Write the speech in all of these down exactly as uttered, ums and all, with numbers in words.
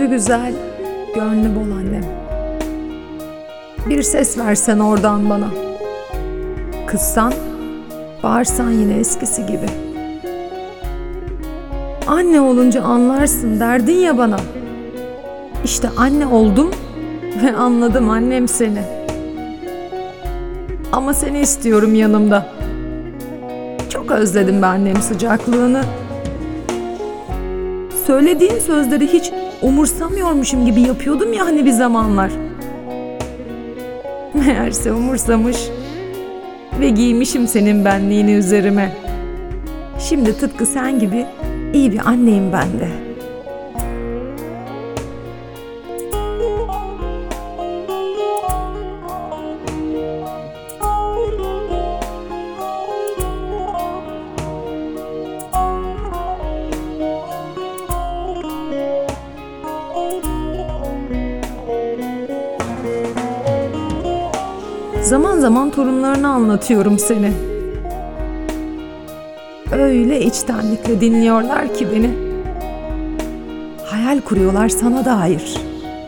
Yüzü güzel, gönlü bol annem. Bir ses versen oradan bana. Kızsan, bağırsan yine eskisi gibi. Anne olunca anlarsın derdin ya bana. İşte anne oldum ve anladım annem seni. Ama seni istiyorum yanımda. Çok özledim ben annem sıcaklığını. Söylediğin sözleri hiç umursamıyormuşum gibi yapıyordum ya hani bir zamanlar. Meğerse umursamış ve giymişim senin benliğini üzerime. Şimdi tıpkı sen gibi iyi bir anneyim ben de. Zaman zaman torunlarına anlatıyorum seni. Öyle içtenlikle dinliyorlar ki beni. Hayal kuruyorlar sana dair.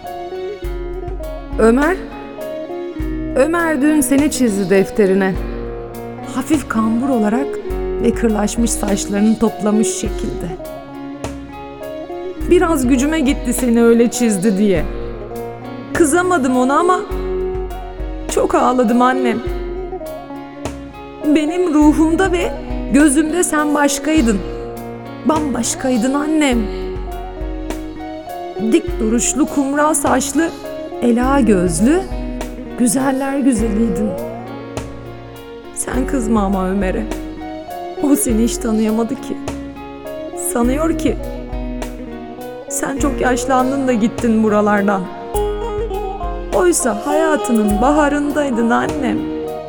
Ömer, Ömer dün seni çizdi defterine. Hafif kambur olarak ve kırlaşmış saçlarını toplamış şekilde. Biraz gücüme gitti seni öyle çizdi diye. Kızamadım ona ama çok ağladım annem. Benim ruhumda ve gözümde sen başkaydın. Bambaşkaydın annem. Dik duruşlu, kumral saçlı, ela gözlü, güzeller güzeliydin. Sen kızma ama Ömer'e. O seni hiç tanıyamadı ki. Sanıyor ki sen çok yaşlandın da gittin buralardan. Oysa hayatının baharındaydın annem.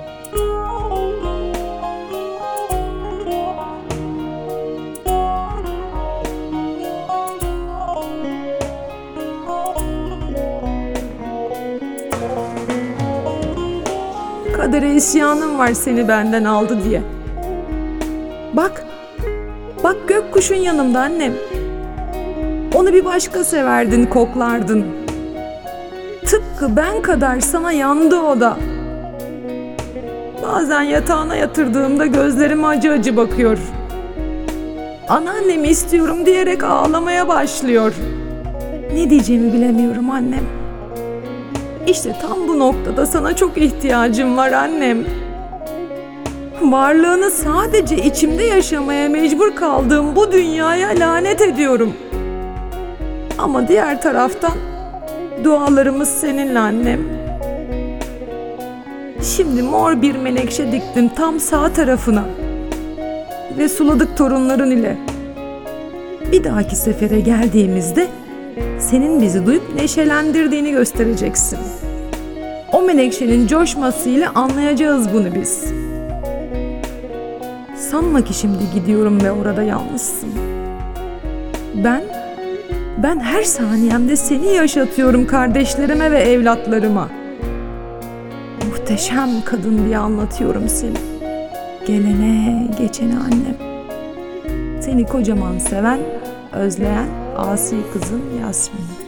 Kadere isyanım var seni benden aldı diye. Bak, bak gökkuşun yanımda annem. Onu bir başka severdin, koklardın. Tıpkı ben kadar sana yandı o da. Bazen yatağına yatırdığımda gözlerime acı acı bakıyor. Anneannemi istiyorum diyerek ağlamaya başlıyor. Ne diyeceğimi bilemiyorum annem. İşte tam bu noktada sana çok ihtiyacım var annem. Varlığını sadece içimde yaşamaya mecbur kaldığım bu dünyaya lanet ediyorum. Ama diğer taraftan dualarımız seninle annem. Şimdi mor bir menekşe diktim tam sağ tarafına. Ve suladık torunların ile. Bir dahaki sefere geldiğimizde senin bizi duyup neşelendirdiğini göstereceksin. O menekşenin coşmasıyla anlayacağız bunu biz. Sanma ki şimdi gidiyorum ve orada yalnızsın. Ben Ben her saniyemde seni yaşatıyorum kardeşlerime ve evlatlarıma. Muhteşem kadın diye anlatıyorum seni. Gelene geçene annem. Seni kocaman seven, özleyen asi kızın Yasmin.